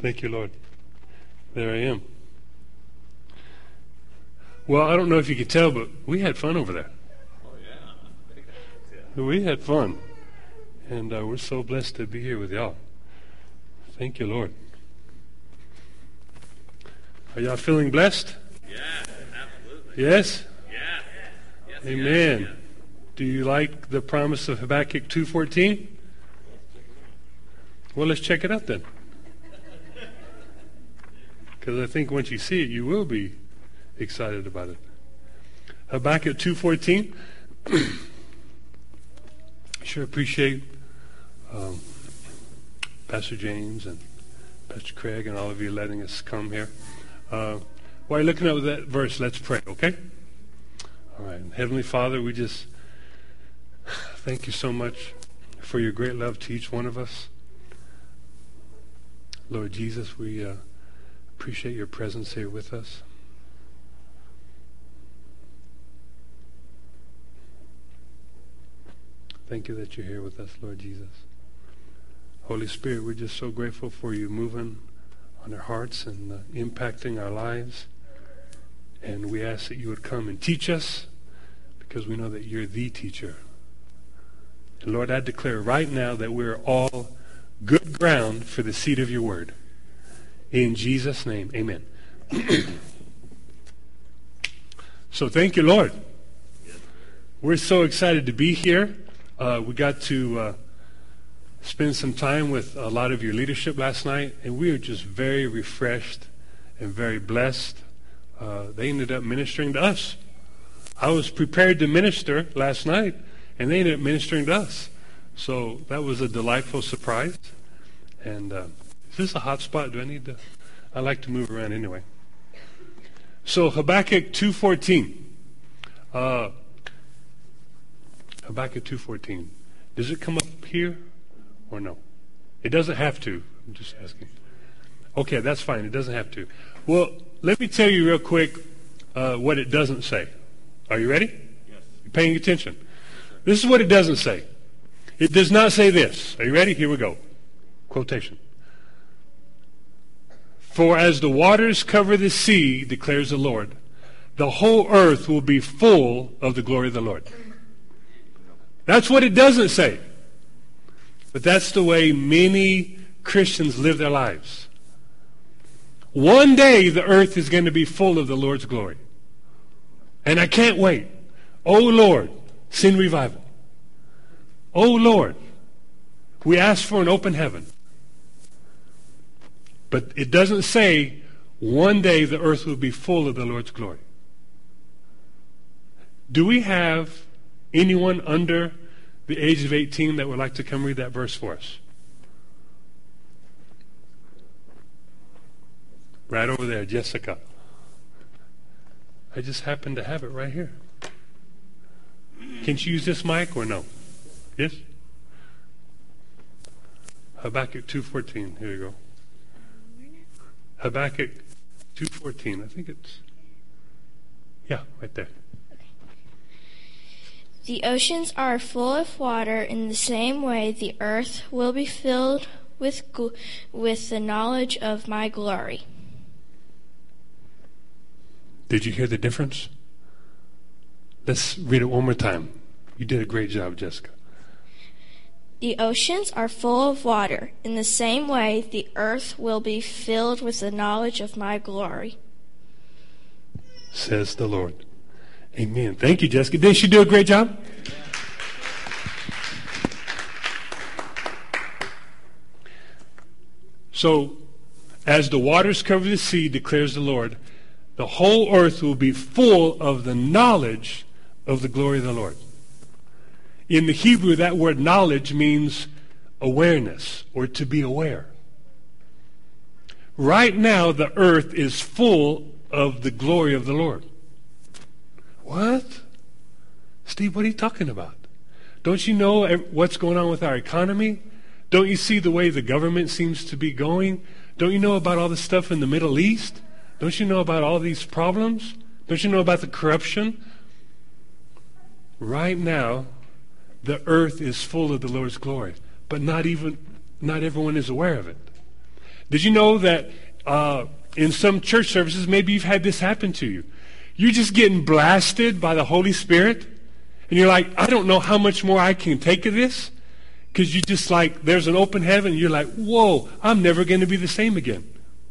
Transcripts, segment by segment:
Thank you, Lord. There I am. Well, I don't know if you could tell, but we had fun over there. Oh, yeah. We had fun. And we're so blessed to be here with y'all. Thank you, Lord. Are y'all feeling blessed? Yeah, absolutely. Yes? Yeah. Yes, Amen. yes. Do you like the promise of Habakkuk 2:14? Well, let's check it out then. Because I think once you see it, you will be excited about it. Habakkuk 2:14. Sure appreciate Pastor James and Pastor Craig and all of you letting us come here. While you're looking at that verse, let's pray, okay? All right. Heavenly Father, we just thank you so much for your great love to each one of us. Lord Jesus, we appreciate your presence here with us. Thank you that you're here with us, Lord Jesus. Holy Spirit, we're just so grateful for you moving on our hearts and impacting our lives. And we ask that you would come and teach us, because we know that you're the teacher. And Lord, I declare right now that we're all good ground for the seed of your word. In Jesus' name, amen. So thank you, Lord. We're so excited to be here. We got to spend some time with a lot of your leadership last night, and we were just very refreshed and very blessed. They ended up ministering to us. I was prepared to minister last night, and they ended up ministering to us. So that was a delightful surprise. And is this a hot spot? Do I need to? I like to move around anyway. So Habakkuk 2:14. Habakkuk 2:14. Does it come up here or no? It doesn't have to. I'm just asking. Okay, that's fine. It doesn't have to. Well, let me tell you real quick what it doesn't say. Are you ready? Yes. You paying attention? This is what it doesn't say. It does not say this. Are you ready? Here we go. Quotation. For as the waters cover the sea, declares the Lord, the whole earth will be full of the glory of the Lord. That's what it doesn't say. But that's the way many Christians live their lives. One day the earth is going to be full of the Lord's glory. And I can't wait. Oh Lord, send revival. Oh Lord, we ask for an open heaven. But it doesn't say one day the earth will be full of the Lord's glory. Do we have anyone under the age of 18 that would like to come read that verse for us? Right over there, Jessica. I just happen to have it right here. Can you use this mic or no? Yes? Habakkuk 2:14. Here you go. Habakkuk 2:14. I think it's, yeah, right there. The oceans are full of water. In the same way, the earth will be filled with the knowledge of my glory. Did you hear the difference? Let's read it one more time. You did a great job, Jessica. The oceans are full of water. In the same way, the earth will be filled with the knowledge of my glory. Says the Lord. Amen. Thank you, Jessica. Didn't she do a great job? So, as the waters cover the sea, declares the Lord, the whole earth will be full of the knowledge of the glory of the Lord. In the Hebrew, that word knowledge means awareness or to be aware. Right now, the earth is full of the glory of the Lord. What? Steve, what are you talking about? Don't you know what's going on with our economy? Don't you see the way the government seems to be going? Don't you know about all the stuff in the Middle East? Don't you know about all these problems? Don't you know about the corruption? Right now, the earth is full of the Lord's glory, but not everyone is aware of it. Did you know that in some church services, maybe you've had this happen to you? You're just getting blasted by the Holy Spirit, and you're like, I don't know how much more I can take of this, because you just like, there's an open heaven, and you're like, whoa, I'm never going to be the same again.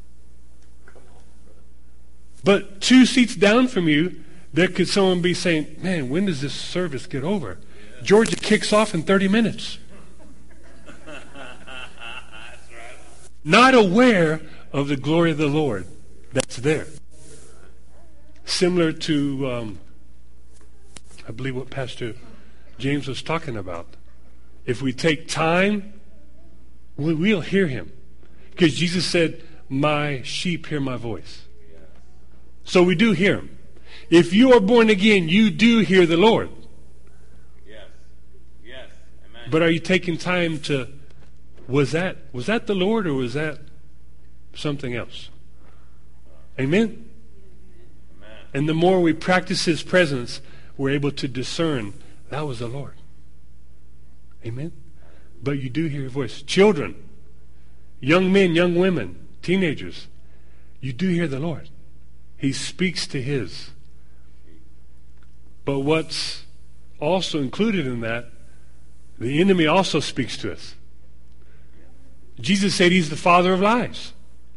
But 2 seats down from you, there could someone be saying, man, when does this service get over? Georgia kicks off in 30 minutes. That's right. Not aware of the glory of the Lord that's there. Similar to, I believe what Pastor James was talking about. If we take time, we'll hear him. Because Jesus said, my sheep hear my voice. So we do hear him. If you are born again, you do hear the Lord. Yes. Yes. Amen. But are you taking time to, was that the Lord, or was that something else? Amen? Amen. And the more we practice his presence, we're able to discern that was the Lord. Amen? But you do hear your voice. Children, young men, young women, teenagers, you do hear the Lord. He speaks to his. But what's also included in that, the enemy also speaks to us. Jesus said he's the father of lies.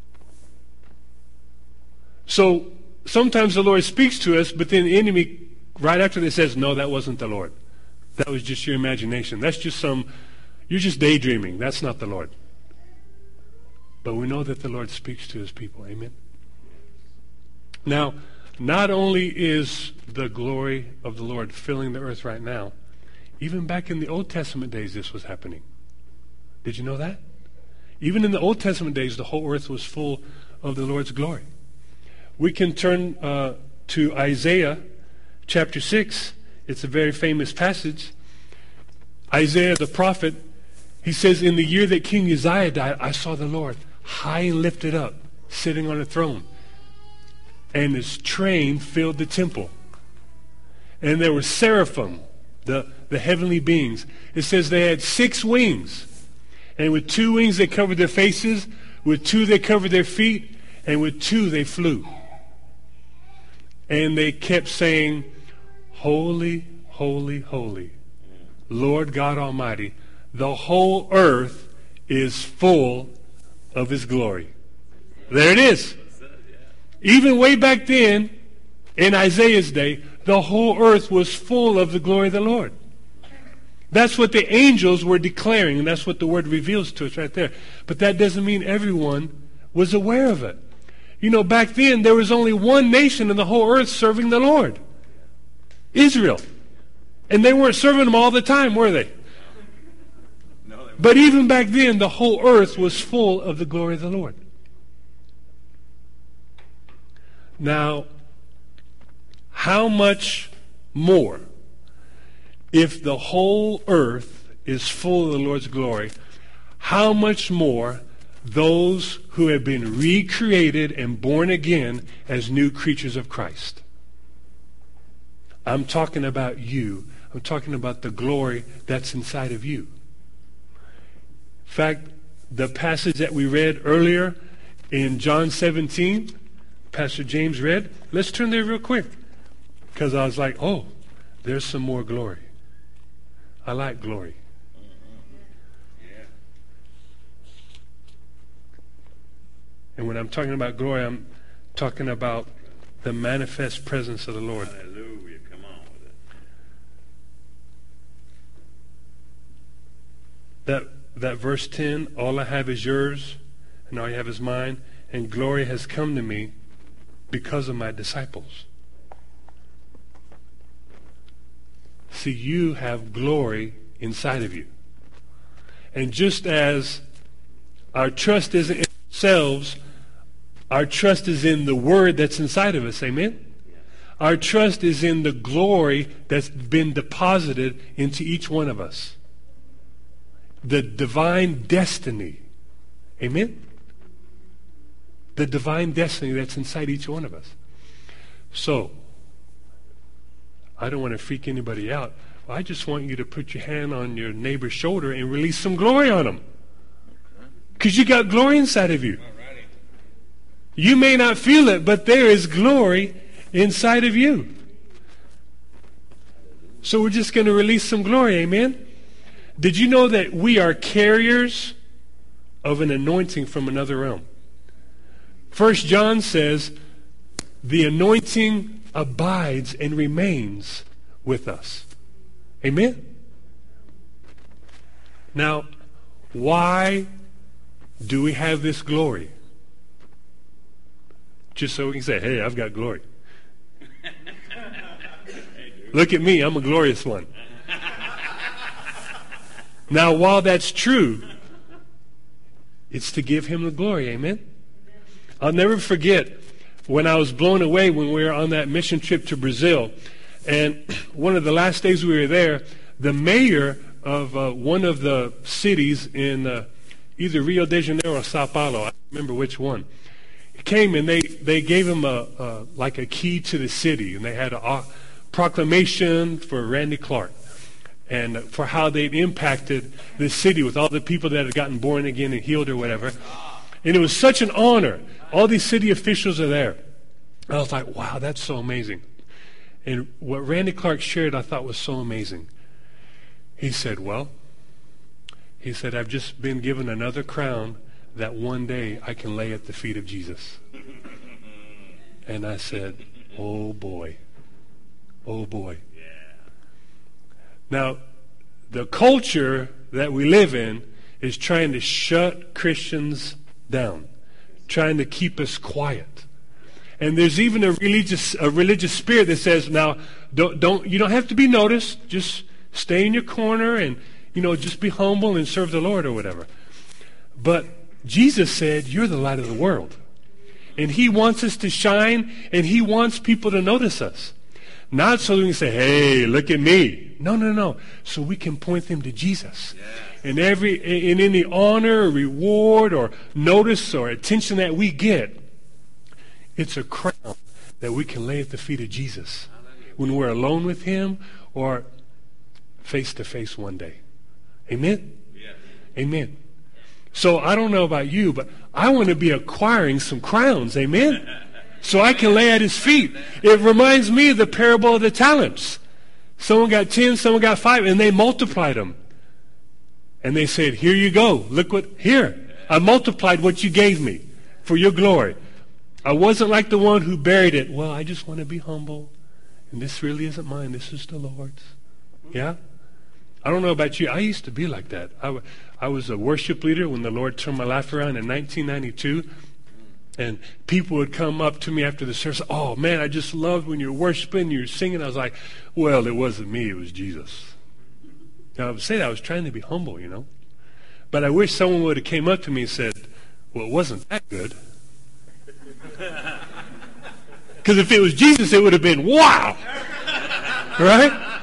So sometimes the Lord speaks to us, but then the enemy, right after that, says, no, that wasn't the Lord. That was just your imagination. That's just you're just daydreaming. That's not the Lord. But we know that the Lord speaks to his people. Amen? Now, not only is the glory of the Lord filling the earth right now, even back in the Old Testament days this was happening. Did you know that? Even in the Old Testament days, the whole earth was full of the Lord's glory. We can turn to Isaiah chapter 6. It's a very famous passage. Isaiah the prophet, he says, in the year that King Uzziah died, I saw the Lord high and lifted up, sitting on a throne. And his train filled the temple. And there were seraphim, the heavenly beings. It says they had 6 wings. And with 2 wings they covered their faces, with 2 they covered their feet, and with 2 they flew. And they kept saying, holy, holy, holy, Lord God Almighty, the whole earth is full of his glory. There it is. Even way back then, in Isaiah's day, the whole earth was full of the glory of the Lord. That's what the angels were declaring, and that's what the word reveals to us right there. But that doesn't mean everyone was aware of it. You know, back then, there was only one nation in the whole earth serving the Lord. Israel. And they weren't serving him all the time, were they? No, they weren't. But even back then, the whole earth was full of the glory of the Lord. Now, how much more, if the whole earth is full of the Lord's glory, how much more those who have been recreated and born again as new creatures of Christ? I'm talking about you. I'm talking about the glory that's inside of you. In fact, the passage that we read earlier in John 17, Pastor James read, let's turn there real quick. Because I was like, oh, there's some more glory. I like glory. Yeah. And when I'm talking about glory, I'm talking about the manifest presence of the Lord. Hallelujah. Come on with it. That verse 10, all I have is yours, and all you have is mine, and glory has come to me because of my disciples. See, you have glory inside of you. And just as our trust isn't in ourselves, our trust is in the word that's inside of us. Amen? Our trust is in the glory that's been deposited into each one of us. The divine destiny. Amen? The divine destiny that's inside each one of us. So, I don't want to freak anybody out. I just want you to put your hand on your neighbor's shoulder and release some glory on them. Because you got glory inside of you. You may not feel it, but there is glory inside of you. So we're just going to release some glory, amen? Did you know that we are carriers of an anointing from another realm? 1 John says, the anointing abides and remains with us. Amen? Now, why do we have this glory? Just so we can say, hey, I've got glory. Look at me, I'm a glorious one. Now, while that's true, it's to give him the glory, amen? I'll never forget when I was blown away when we were on that mission trip to Brazil. And one of the last days we were there, the mayor of one of the cities in either Rio de Janeiro or Sao Paulo, I don't remember which one, came and they gave him like a key to the city, and they had a proclamation for Randy Clark and for how they'd impacted the city with all the people that had gotten born again and healed or whatever. And it was such an honor. All these city officials are there. I was like, wow, that's so amazing. And what Randy Clark shared I thought was so amazing. He said, I've just been given another crown that one day I can lay at the feet of Jesus. And I said, oh boy. Oh boy. Now, the culture that we live in is trying to shut Christians down, trying to keep us quiet. And there's even a religious spirit that says, now, you don't have to be noticed. Just stay in your corner and, just be humble and serve the Lord or whatever. But Jesus said, you're the light of the world. And he wants us to shine, and he wants people to notice us. Not so we can say, hey, look at me. No. So we can point them to Jesus. Yes. And any honor or reward or notice or attention that we get, it's a crown that we can lay at the feet of Jesus when we're alone with him or face to face one day. Amen? Yes. Amen. So I don't know about you, but I want to be acquiring some crowns. Amen? So I can lay at his feet. It reminds me of the parable of the talents. Someone got 10, someone got 5, and they multiplied them. And they said, here you go. Look here. I multiplied what you gave me for your glory. I wasn't like the one who buried it. Well, I just want to be humble. And this really isn't mine. This is the Lord's. Yeah? I don't know about you. I used to be like that. I was a worship leader when the Lord turned my life around in 1992. And people would come up to me after the service. Oh, man, I just loved when you were worshiping, you were singing. I was like, well, it wasn't me. It was Jesus. Now, I would say that I was trying to be humble, But I wish someone would have came up to me and said, well, it wasn't that good. Because if it was Jesus, it would have been, wow. Right?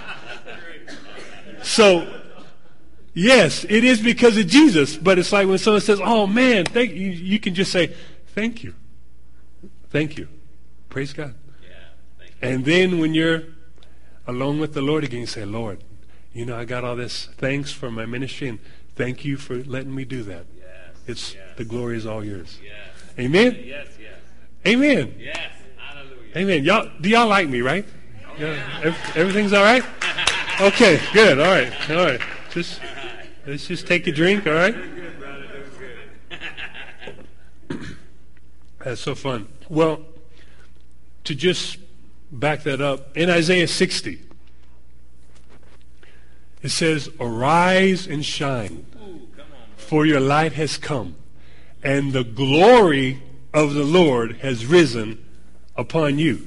So, yes, it is because of Jesus. But it's like when someone says, oh, man, thank you. You can just say, thank you. Thank you. Praise God. Yeah, thank you. And then when you're alone with the Lord again, you say, Lord, I got all this. Thanks for my ministry, and thank you for letting me do that. Yes. The glory is all yours. Yes. Amen? Yes. Amen. Yes. Hallelujah. Amen. Do y'all like me, right? Yeah. Everything's all right? Okay, good. All right. Let's just take a drink, all right? Good, brother. Good. That's so fun. Well, to just back that up, in Isaiah 60, it says, arise and shine, for your light has come, and the glory of the Lord has risen upon you.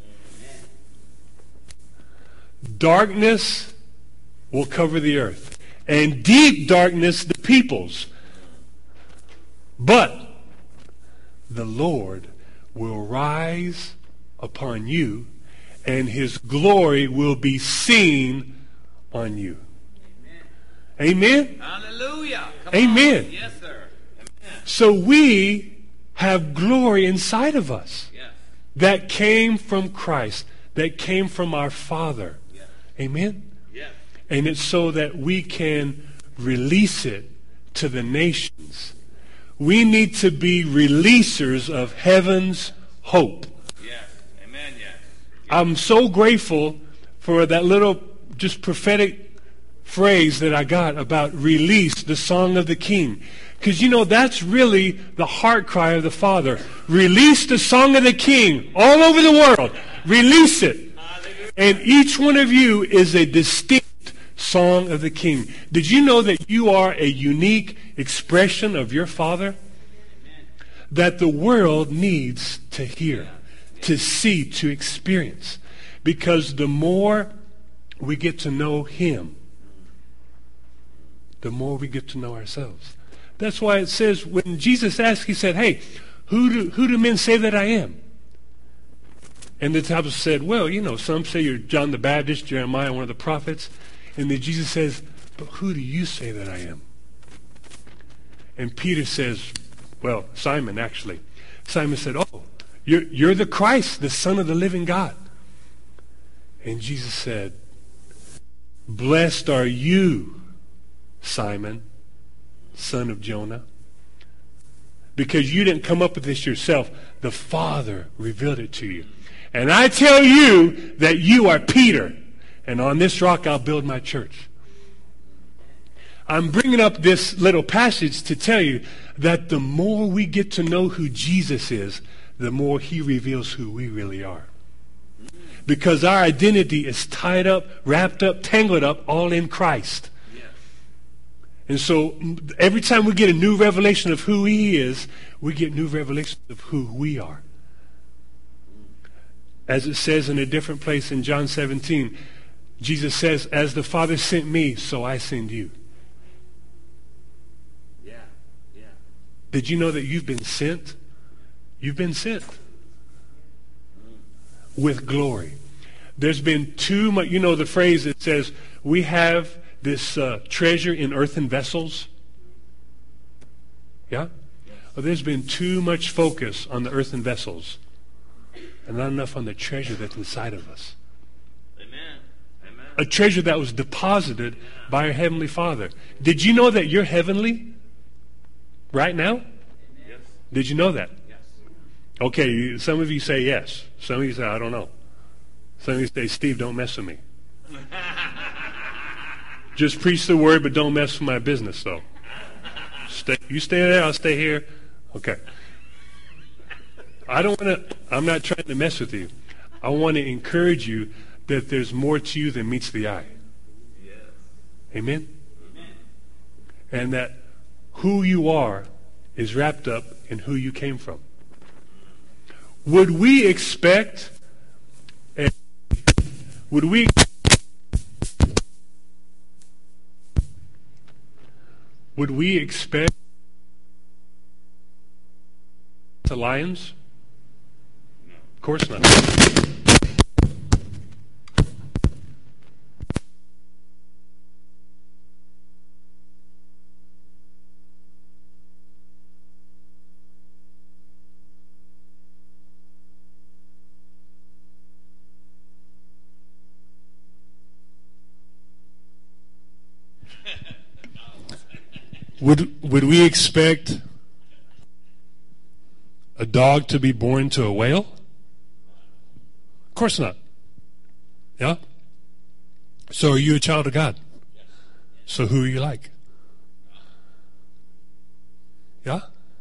Darkness will cover the earth, and deep darkness the peoples. But the Lord will rise upon you, and his glory will be seen on you. Amen? Hallelujah. Come Amen. on. Yes, sir. Amen. So we have glory inside of us Yes. that came from Christ, that came from our Father. Yes. Amen? Yes. And it's so that we can release it to the nations. We need to be releasers of heaven's hope. Yes. Amen. Yes. I'm so grateful for that little just prophetic phrase that I got about release, the song of the King. Because, that's really the heart cry of the Father. Release the song of the King all over the world. Release it. And each one of you is a distinct song of the King. Did you know that you are a unique expression of your Father? That the world needs to hear, to see, to experience. Because the more we get to know Him, the more we get to know ourselves. That's why it says when Jesus asked, He said, hey, who do men say that I am? And the disciples said, well, some say you're John the Baptist, Jeremiah, one of the prophets. And then Jesus says, but who do you say that I am? And Peter says, well, Simon actually. Simon said, oh, you're the Christ, the Son of the living God. And Jesus said, blessed are you, Simon, son of Jonah, because you didn't come up with this yourself. The Father revealed it to you. And I tell you that you are Peter, and on this rock I'll build my church. I'm bringing up this little passage to tell you that the more we get to know who Jesus is, the more He reveals who we really are. Because our identity is tied up, wrapped up, tangled up, all in Christ. And so every time we get a new revelation of who He is, we get new revelations of who we are. As it says in a different place in John 17, Jesus says, as the Father sent me, so I send you. Yeah. Did you know that you've been sent? You've been sent with glory. There's been too much, the phrase that says, we have this treasure in earthen vessels. Yeah? Well, there's been too much focus on the earthen vessels and not enough on the treasure that's inside of us. Amen. A treasure that was deposited by our Heavenly Father. Did you know that you're heavenly right now? Yes. Did you know that? Yes. Okay, some of you say yes. Some of you say, I don't know. Some of you say, Steve, don't mess with me. Just preach the word, but don't mess with my business, though. You stay there, I'll stay here. Okay. I'm not trying to mess with you. I want to encourage you that there's more to you than meets the eye. Yes. Amen? And that who you are is wrapped up in who you came from. Would we expect the lions? No. Of course not. Would we expect a dog to be born to a whale? Of course not. Yeah? So are you a child of God? So who are you like? Yeah?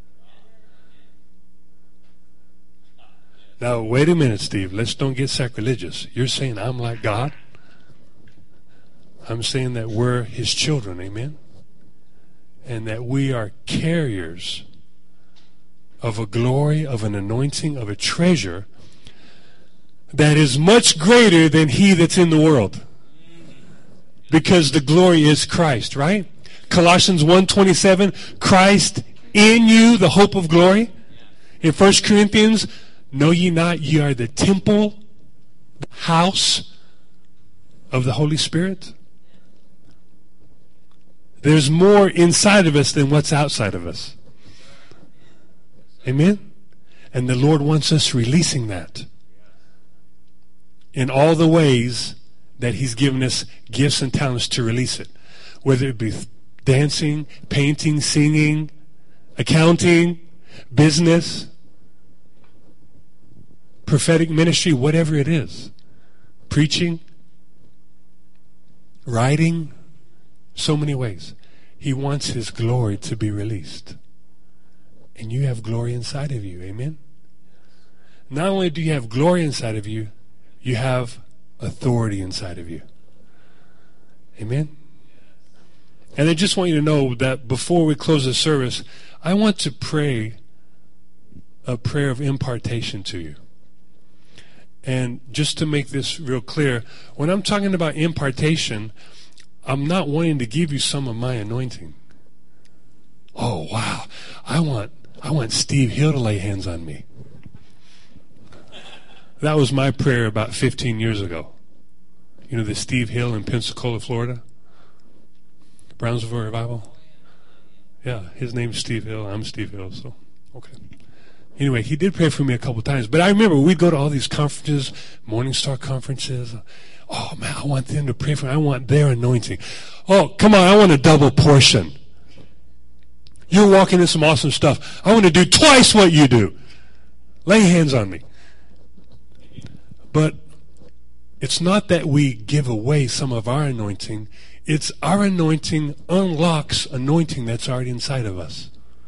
Now, wait a minute, Steve. Let's don't get sacrilegious. You're saying I'm like God? I'm saying that we're His children, amen? And that we are carriers of a glory, of an anointing, of a treasure that is much greater than he that's in the world. Because the glory is Christ, right? Colossians 1:27, Christ in you, the hope of glory. In 1 Corinthians, know ye not ye are the temple, the house of the Holy Spirit? There's more inside of us than what's outside of us. Amen? And the Lord wants us releasing that in all the ways that He's given us gifts and talents to release it. Whether it be dancing, painting, singing, accounting, business, prophetic ministry, whatever it is, preaching, writing, so many ways. He wants his glory to be released. And you have glory inside of you. Amen? Not only do you have glory inside of you, you have authority inside of you. Amen? And I just want you to know that before we close the service, I want to pray a prayer of impartation to you. And just to make this real clear, when I'm talking about impartation, I'm not wanting to give you some of my anointing. Oh, wow. I want Steve Hill to lay hands on me. That was my prayer about 15 years ago. You know the Steve Hill in Pensacola, Florida? Brownsville Revival? Yeah, his name's Steve Hill. I'm Steve Hill, so, okay. Anyway, he did pray for me a couple times. But I remember we'd go to all these conferences, Morning Star conferences. Oh, man, I want them to pray for me. I want their anointing. Oh, come on, I want a double portion. You're walking in some awesome stuff. I want to do twice what you do. Lay hands on me. But it's not that we give away some of our anointing. It's our anointing unlocks anointing that's already inside of us.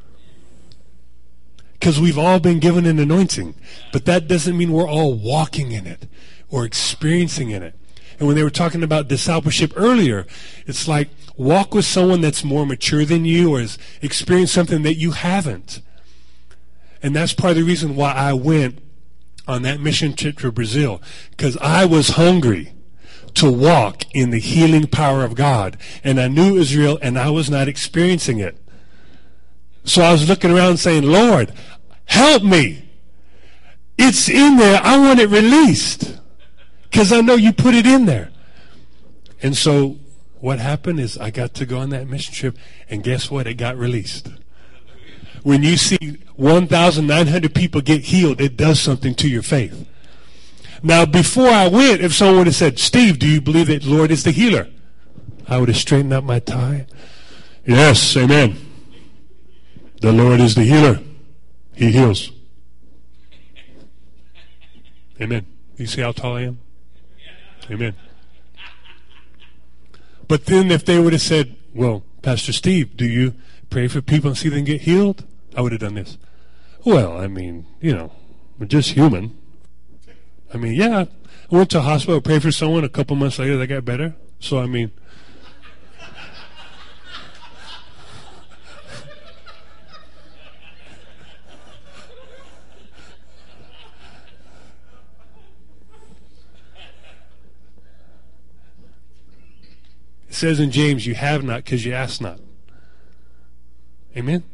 Because we've all been given an anointing. But that doesn't mean we're all walking in it or experiencing in it. And when they were talking about discipleship earlier, it's like walk with someone that's more mature than you or has experienced something that you haven't. And that's part of the reason why I went on that mission trip to Brazil. Because I was hungry to walk in the healing power of God. And I knew Israel and I was not experiencing it. So I was looking around saying, Lord, help me. It's in there. I want it released. Because I know you put it in there. And so what happened is I got to go on that mission trip, and guess what? It got released. When you see 1,900 people get healed, it does something to your faith. Now, before I went, if someone would have said, Steve, do you believe that the Lord is the healer? I would have straightened up my tie. Yes, amen. The Lord is the healer. He heals. Amen. You see how tall I am? Amen. But then if they would have said, well, Pastor Steve, do you pray for people and see them get healed? I would have done this. Well, I mean, we're just human. I mean, yeah, I went to a hospital, prayed for someone, a couple months later they got better. So, I mean, it says in James, you have not because you ask not. Amen?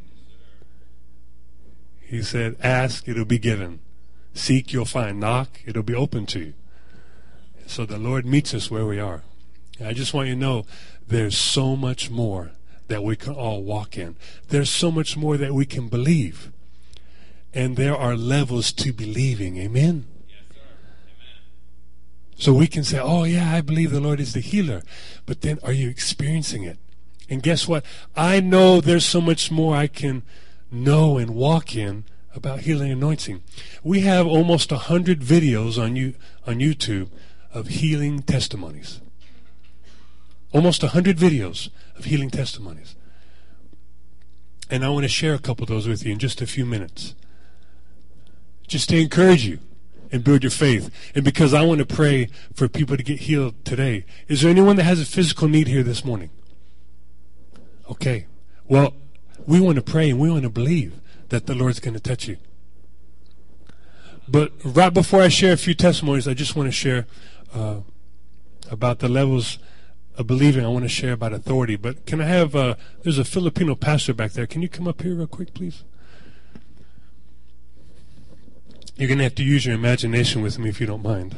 He said, ask, it'll be given. Seek, you'll find. Knock, it'll be open to you. So the Lord meets us where we are. And I just want you to know there's so much more that we can all walk in. There's so much more that we can believe. And there are levels to believing. Amen? So we can say, oh yeah, I believe the Lord is the healer. But then are you experiencing it? And guess what? I know there's so much more I can know and walk in about healing anointing. We have almost 100 videos on YouTube of healing testimonies. Almost 100 videos of healing testimonies. And I want to share a couple of those with you in just a few minutes. Just to encourage you and build your faith. And because I want to pray for people to get healed today. Is there anyone that has a physical need here this morning? Okay. Well, we want to pray and we want to believe that the Lord's going to touch you. But right before I share a few testimonies, I just want to share about the levels of believing. I want to share about authority. But can I have, there's a Filipino pastor back there. Can you come up here real quick, please? You're going to have to use your imagination with me if you don't mind.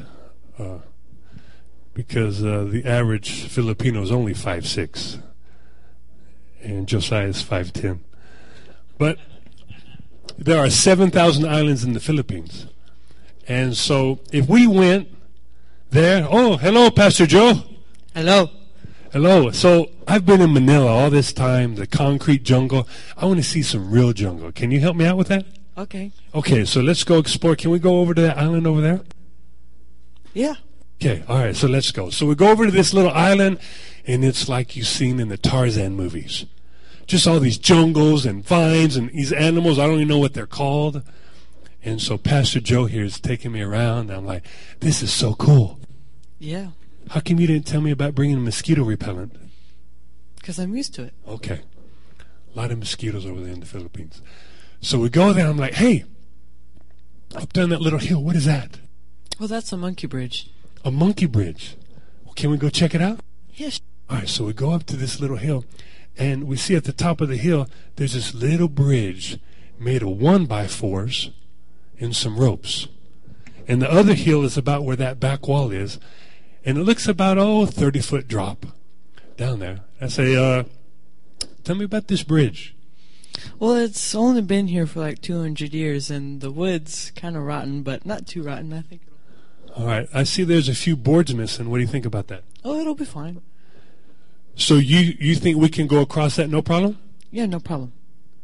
Because the average Filipino is only 5'6". And Josiah is 5'10". But there are 7,000 islands in the Philippines. And so if we went there, oh, hello, Pastor Joe. Hello. Hello. So I've been in Manila all this time, the concrete jungle. I want to see some real jungle. Can you help me out with that? Okay. Okay, so let's go explore. Can we go over to that island over there? Yeah. Okay, all right, so let's go. So we go over to this little island, and it's like you've seen in the Tarzan movies. Just all these jungles and vines and these animals. I don't even know what they're called. And so Pastor Joe here is taking me around. And I'm like, this is so cool. Yeah. How come you didn't tell me about bringing mosquito repellent? Because I'm used to it. Okay. A lot of mosquitoes over there in the Philippines. So we go there, and I'm like, hey, up there on that little hill, what is that? Well, that's a monkey bridge. A monkey bridge. Well, can we go check it out? Yes. All right, so we go up to this little hill, and we see at the top of the hill, there's this little bridge made of 1x4s and some ropes. And the other hill is about where that back wall is, and it looks about, 30-foot drop down there. I say, tell me about this bridge. Well, it's only been here for like 200 years, and the wood's kind of rotten, but not too rotten, I think. All right, I see there's a few boards missing. What do you think about that? Oh, it'll be fine. So you think we can go across that no problem? Yeah, no problem.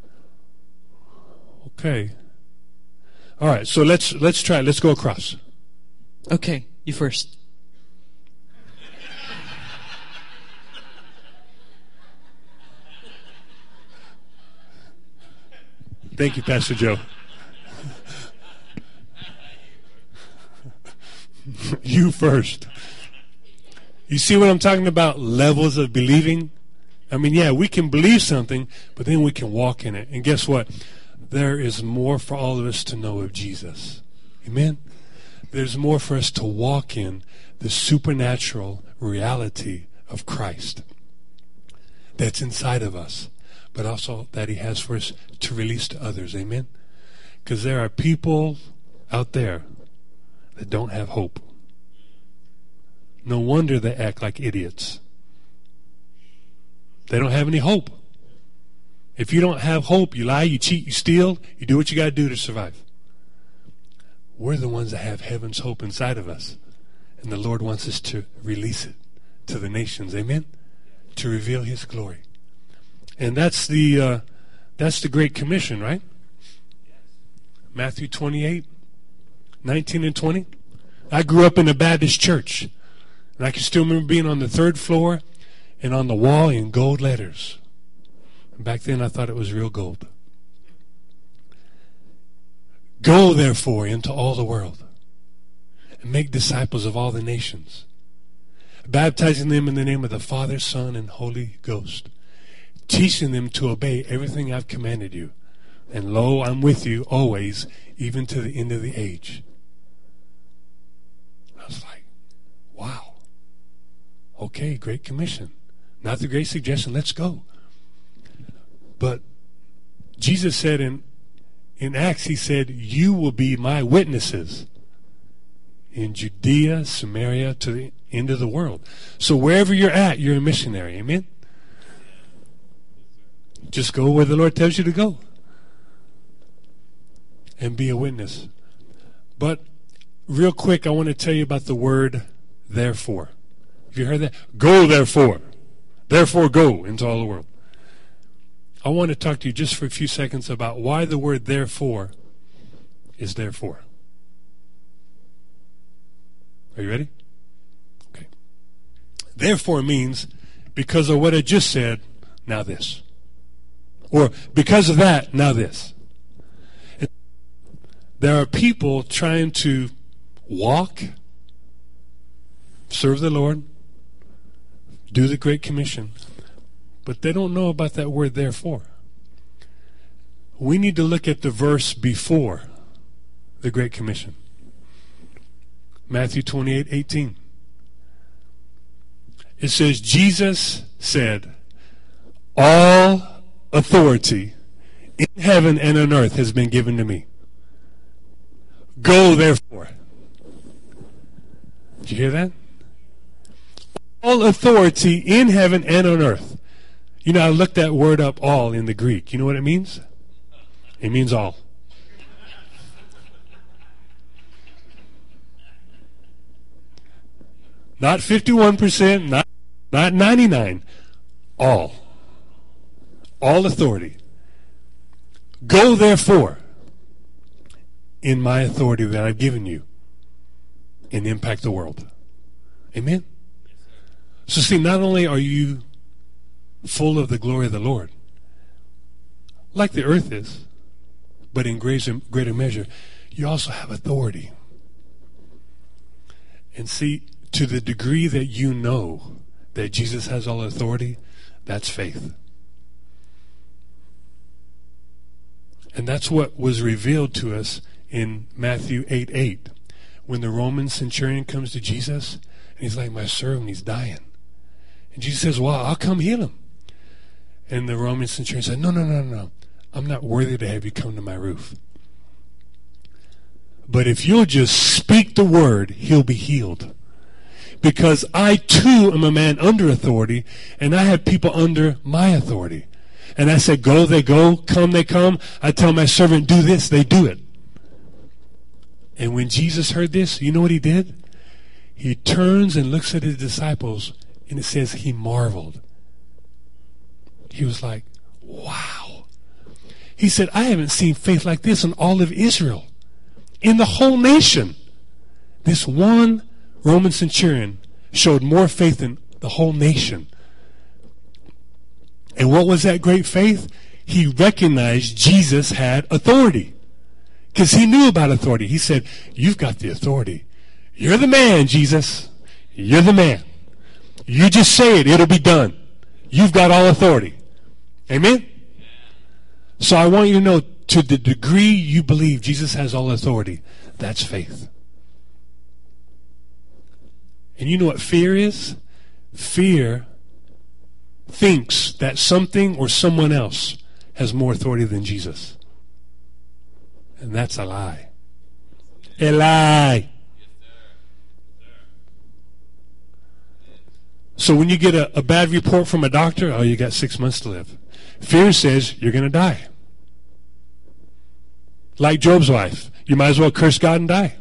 Okay. All right, so let's try it. Let's go across. Okay, you first. Thank you, Pastor Joe. You first. You see what I'm talking about? Levels of believing. I mean, yeah, we can believe something, but then we can walk in it. And guess what? There is more for all of us to know of Jesus. Amen? There's more for us to walk in the supernatural reality of Christ that's inside of us, but also that he has for us to release to others. Amen? Because there are people out there that don't have hope. No wonder they act like idiots. They don't have any hope. If you don't have hope, you lie, you cheat, you steal, you do what you got to do to survive. We're the ones that have heaven's hope inside of us. And the Lord wants us to release it to the nations. Amen? To reveal his glory. And that's the Great Commission, right? Matthew 28, 19 and 20. I grew up in a Baptist church. And I can still remember being on the third floor and on the wall in gold letters. And back then I thought it was real gold. Go therefore into all the world and make disciples of all the nations, baptizing them in the name of the Father, Son, and Holy Ghost, teaching them to obey everything I've commanded you. And lo, I'm with you always, even to the end of the age. I was like, wow. Okay, Great Commission. Not the Great Suggestion, let's go. But Jesus said in Acts, he said, you will be my witnesses in Judea, Samaria, to the end of the world. So wherever you're at, you're a missionary. Amen? Just go where the Lord tells you to go and be a witness. But real quick, I want to tell you about the word therefore. Have you heard that? Go therefore. Therefore go into all the world. I want to talk to you just for a few seconds about why the word therefore is therefore. Are you ready? Okay. Therefore means because of what I just said, now this. Or because of that, now this. There are people trying to walk, serve the Lord, do the Great Commission, but they don't know about that word therefore. We need to look at the verse before the Great Commission. Matthew 28:18. It says, Jesus said, all authority in heaven and on earth has been given to me. Go therefore. Did you hear that? All authority in heaven and on earth. You know, I looked that word up, all, in the Greek. You know what it means? It means all. Not 51%, not Not 99. All. All authority. Go therefore in my authority that I've given you and impact the world. Amen? So see, not only are you full of the glory of the Lord, like the earth is, but in greater measure, you also have authority. And see, to the degree that you know that Jesus has all authority, that's faith. And that's what was revealed to us in Matthew 8:8, when the Roman centurion comes to Jesus, and he's like, my servant, he's dying. And Jesus says, well, I'll come heal him. And the Roman centurion said, no. I'm not worthy to have you come to my roof. But if you'll just speak the word, he'll be healed. Because I too am a man under authority, and I have people under my authority. And I said, go, they go, come, they come. I tell my servant, do this, they do it. And when Jesus heard this, you know what he did? He turns and looks at his disciples, and it says he marveled. He was like, wow. He said, I haven't seen faith like this in all of Israel. In the whole nation. This one Roman centurion showed more faith than the whole nation. And what was that great faith? He recognized Jesus had authority. Because he knew about authority. He said, you've got the authority. You're the man, Jesus. You're the man. You just say it, it'll be done. You've got all authority. Amen? So I want you to know, to the degree you believe Jesus has all authority, that's faith. And you know what fear is? Fear thinks that something or someone else has more authority than Jesus. And that's a lie. A lie. So when you get a bad report from a doctor, oh, you got 6 months to live. Fear says you're going to die. Like Job's wife, you might as well curse God and die.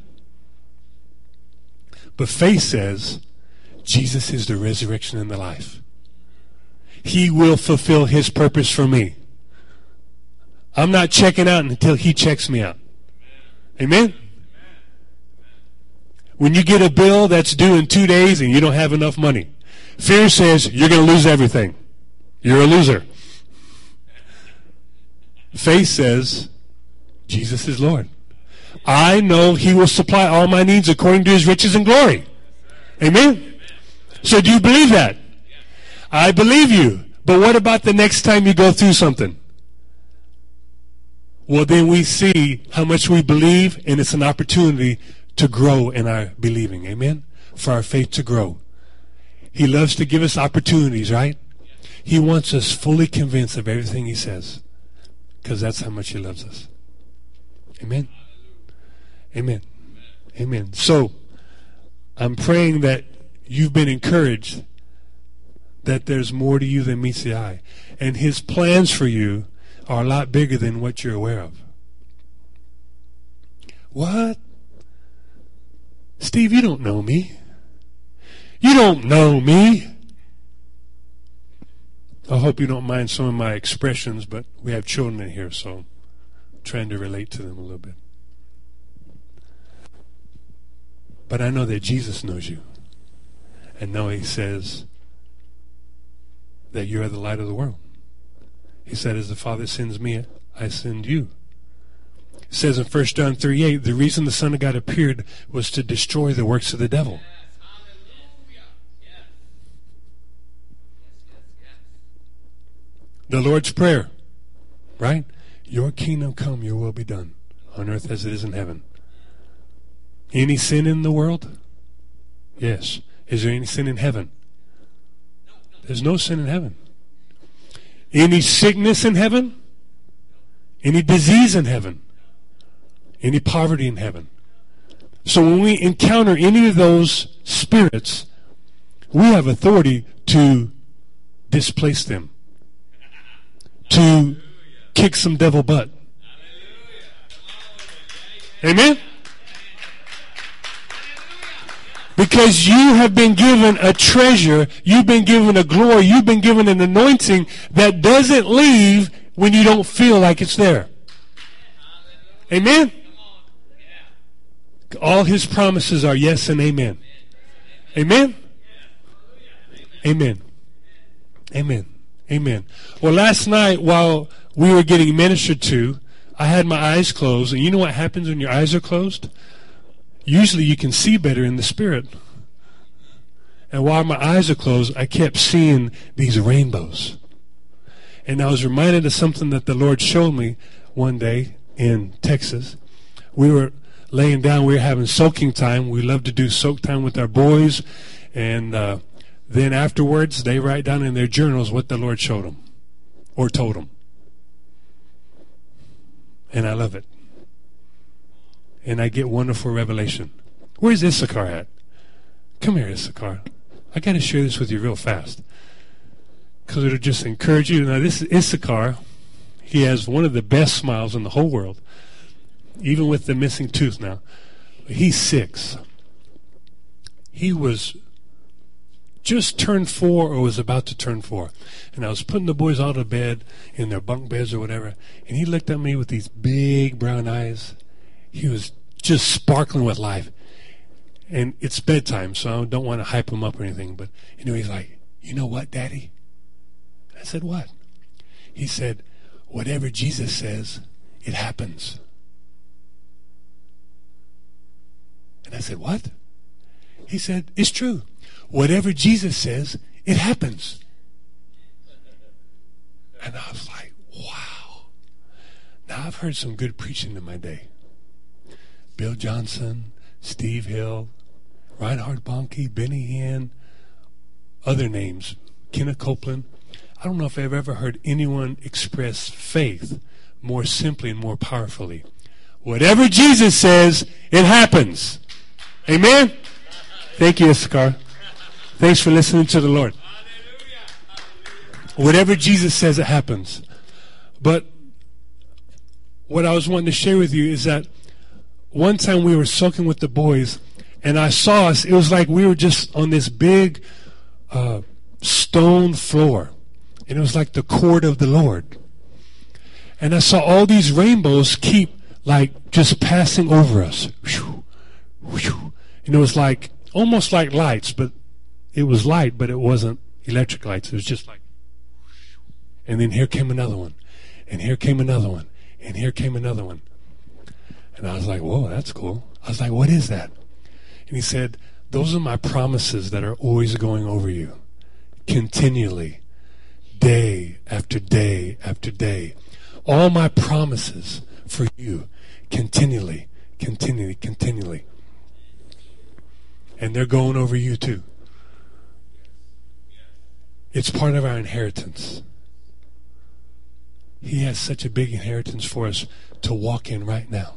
But faith says Jesus is the resurrection and the life. He will fulfill his purpose for me. I'm not checking out until he checks me out. Amen? When you get a bill that's due in 2 days and you don't have enough money, fear says you're going to lose everything. You're a loser. Faith says Jesus is Lord. I know he will supply all my needs according to his riches and glory. Amen? So do you believe that? I believe you. But what about the next time you go through something? Well, then we see how much we believe, and it's an opportunity to grow in our believing. Amen? For our faith to grow. He loves to give us opportunities, right? He wants us fully convinced of everything he says. Because that's how much he loves us. Amen? Amen. Amen. So, I'm praying that you've been encouraged that there's more to you than meets the eye. And his plans for you are a lot bigger than what you're aware of. What? Steve, you don't know me. You don't know me. I hope you don't mind some of my expressions, but we have children in here, so I'm trying to relate to them a little bit. But I know that Jesus knows you. And now he says that you are the light of the world. He said, as the Father sends me, I send you. It says in 1 John 3:8, the reason the Son of God appeared was to destroy the works of the devil. The Lord's Prayer, right? Your kingdom come, your will be done, on earth as it is in heaven. Any sin in the world? Yes. Is there any sin in heaven? There's no sin in heaven. Any sickness in heaven? Any disease in heaven? Any poverty in heaven? So when we encounter any of those spirits, we have authority to displace them, to kick some devil butt. Amen? Because you have been given a treasure, you've been given a glory, you've been given an anointing that doesn't leave when you don't feel like it's there. Amen? All his promises are yes and amen. Amen? Amen. Amen. Amen. Well, last night while we were getting ministered to, I had my eyes closed, and you know what happens when your eyes are closed? Usually you can see better in the spirit. And while my eyes are closed, I kept seeing these rainbows. And I was reminded of something that the Lord showed me one day in Texas. We were laying down, we were having soaking time. We love to do soak time with our boys. And then afterwards, they write down in their journals what the Lord showed them or told them. And I love it. And I get wonderful revelation. Where's Issachar at? Come here, Issachar. I got to share this with you real fast, because it'll just encourage you. Now, this is Issachar. He has one of the best smiles in the whole world, even with the missing tooth now. He's 6. He was just turned 4 or was about to turn 4. And I was putting the boys out of bed in their bunk beds or whatever, and he looked at me with these big brown eyes. He was just sparkling with life. And it's bedtime, so I don't want to hype him up or anything. But anyway, he's like, you know what, Daddy? I said, what? He said, whatever Jesus says, it happens. And I said, what? He said, it's true. Whatever Jesus says, it happens. And I was like, wow. Now, I've heard some good preaching in my day. Bill Johnson, Steve Hill, Reinhard Bonnke, Benny Hinn, other names, Kenneth Copeland. I don't know if I've ever heard anyone express faith more simply and more powerfully. Whatever Jesus says, it happens. Amen? Thank you, Issachar. Thanks for listening to the Lord. Whatever Jesus says, it happens. But what I was wanting to share with you is that one time we were soaking with the boys, and I saw us. It was like we were just on this big stone floor, and it was like the court of the Lord. And I saw all these rainbows keep like just passing over us. Whew, whew. And it was like almost like lights, but it was light, but it wasn't electric lights. It was just like, and then here came another one, and here came another one, and here came another one. And I was like, whoa, that's cool. I was like, what is that? And he said, those are my promises that are always going over you, continually, day after day after day. All my promises for you, continually, continually, continually. And they're going over you too. It's part of our inheritance. He has such a big inheritance for us to walk in right now.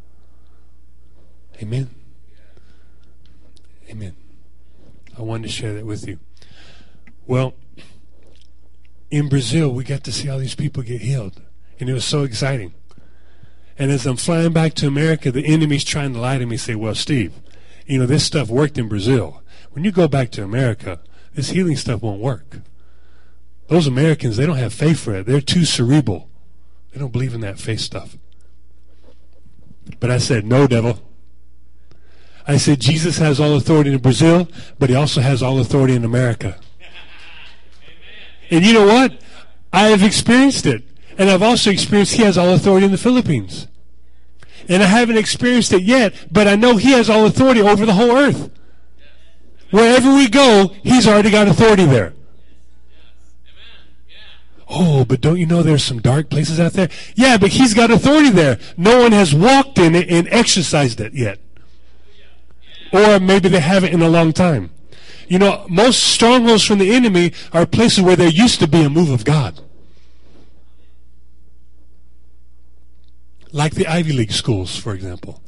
Amen. Amen. I wanted to share that with you. Well, in Brazil, we got to see all these people get healed. And it was so exciting. And as I'm flying back to America, the enemy's trying to lie to me, say, well, Steve, you know, this stuff worked in Brazil. When you go back to America, this healing stuff won't work. Those Americans, they don't have faith for it. They're too cerebral. They don't believe in that faith stuff. But I said, no, devil. I said, Jesus has all authority in Brazil, but he also has all authority in America. And you know what? I have experienced it. And I've also experienced he has all authority in the Philippines. And I haven't experienced it yet, but I know he has all authority over the whole earth. Wherever we go, he's already got authority there. Oh, but don't you know there's some dark places out there? Yeah, but he's got authority there. No one has walked in it and exercised it yet. Or maybe they haven't in a long time. You know, most strongholds from the enemy are places where there used to be a move of God. Like the Ivy League schools, for example.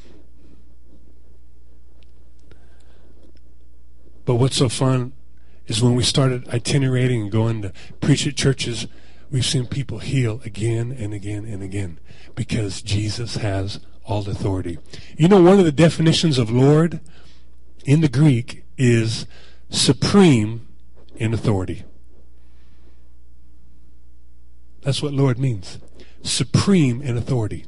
But what's so fun is when we started itinerating and going to preach at churches, we've seen people heal again and again and again because Jesus has all authority. You know, one of the definitions of Lord in the Greek is supreme in authority. That's what Lord means. Supreme in authority.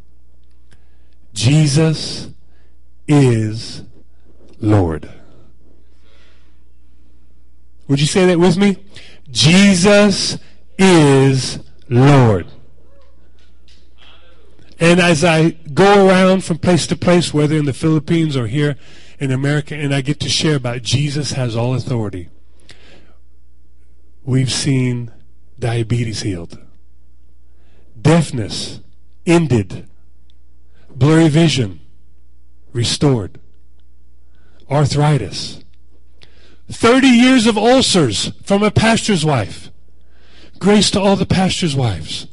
Jesus is Lord. Would you say that with me? Jesus is Lord. And as I go around from place to place, whether in the Philippines or here in America, and I get to share about Jesus has all authority, we've seen diabetes healed, deafness ended, blurry vision restored, arthritis, 30 years of ulcers from a pastor's wife. Grace to all the pastor's wives.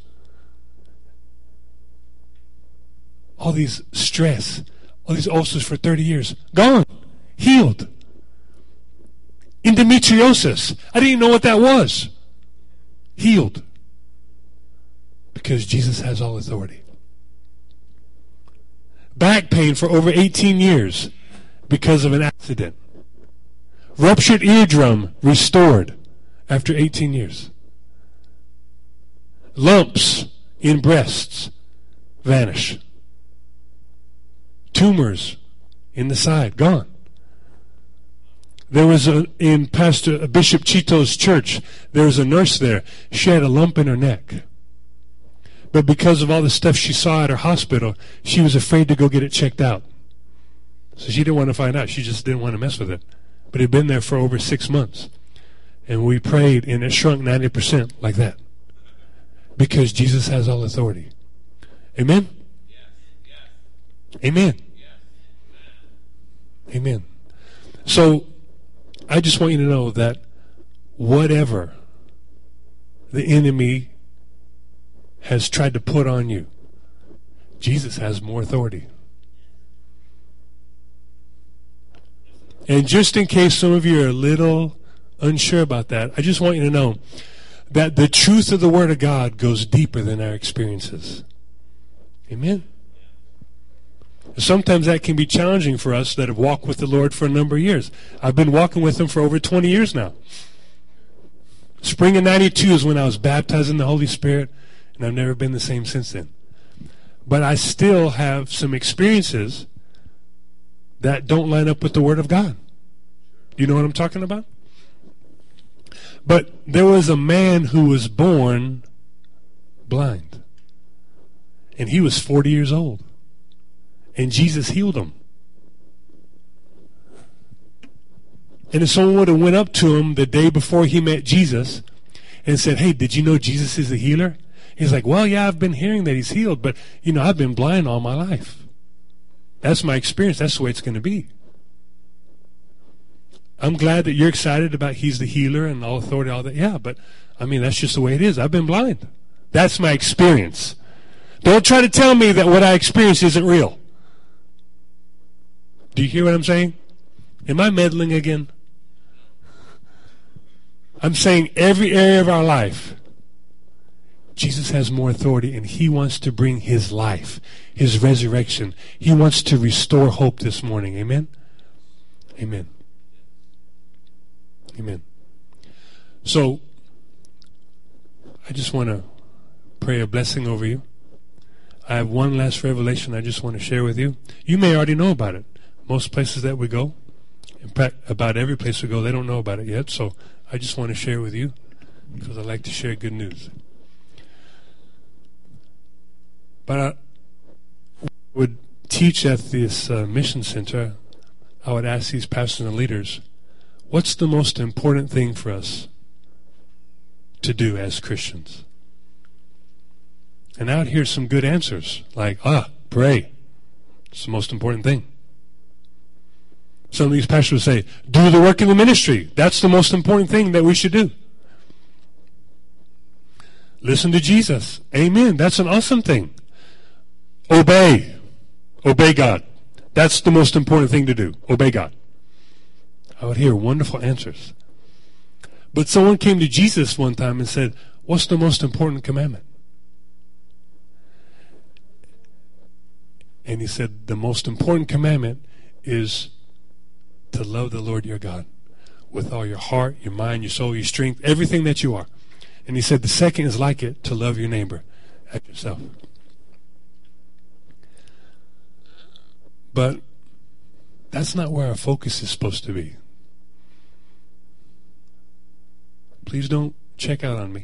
All these stress, all these ulcers for 30 years, gone, healed. Endometriosis, I didn't even know what that was. Healed. Because Jesus has all authority. Back pain for over 18 years because of an accident. Ruptured eardrum restored after 18 years. Lumps in breasts vanish. Tumors in the side, gone. There was in Pastor Bishop Chito's church, there was a nurse there. She had a lump in her neck. But because of all the stuff she saw at her hospital, she was afraid to go get it checked out. So she didn't want to find out. She just didn't want to mess with it. But it had been there for over 6 months. And we prayed, and it shrunk 90% like that. Because Jesus has all authority. Amen? Amen. Amen. So, I just want you to know that whatever the enemy has tried to put on you, Jesus has more authority. And just in case some of you are a little unsure about that, I just want you to know that the truth of the Word of God goes deeper than our experiences. Amen? Sometimes that can be challenging for us that have walked with the Lord for a number of years. I've been walking with Him for over 20 years now. Spring of 92 is when I was baptized in the Holy Spirit, and I've never been the same since then. But I still have some experiences that don't line up with the Word of God. You know what I'm talking about? But there was a man who was born blind. And he was 40 years old. And Jesus healed him. And if someone would have went up to him the day before he met Jesus and said, "Hey, did you know Jesus is a healer?" He's like, "Well, yeah, I've been hearing that he's healed, but, I've been blind all my life. That's my experience. That's the way it's going to be." I'm glad that you're excited about he's the healer and all authority, all that. Yeah, but, that's just the way it is. I've been blind. That's my experience. Don't try to tell me that what I experience isn't real. Do you hear what I'm saying? Am I meddling again? I'm saying every area of our life, Jesus has more authority, and He wants to bring His life, His resurrection. He wants to restore hope this morning. Amen? Amen. Amen. So, I just want to pray a blessing over you. I have one last revelation I just want to share with you. You may already know about it. Most places that we go, in fact, about every place we go, they don't know about it yet. So I just want to share with you because I like to share good news. But I would teach at this mission center. I would ask these pastors and leaders, what's the most important thing for us to do as Christians? And I would hear some good answers, like, pray. It's the most important thing. Some of these pastors would say, do the work in the ministry. That's the most important thing that we should do. Listen to Jesus. Amen. That's an awesome thing. Obey. Obey God. That's the most important thing to do. Obey God. I would hear wonderful answers. But someone came to Jesus one time and said, what's the most important commandment? And he said, the most important commandment is to love the Lord your God with all your heart, your mind, your soul, your strength, everything that you are. And he said the second is like it, to love your neighbor as yourself. But that's not where our focus is supposed to be. Please don't check out on me.